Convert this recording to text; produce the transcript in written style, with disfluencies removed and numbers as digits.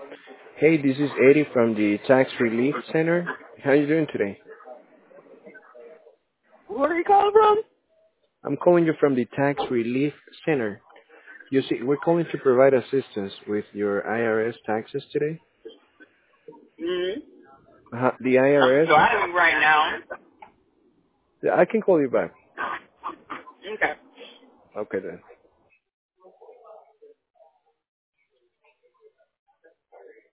Hey, this is Eddie from the Tax Relief Center. How are you doing today? Where are you calling from? I'm calling you from the Tax Relief Center. You see, we're calling to provide assistance with your IRS taxes today. Mm-hmm. The I'm IRS? driving right now. Yeah, I can call you back. Okay. Okay then.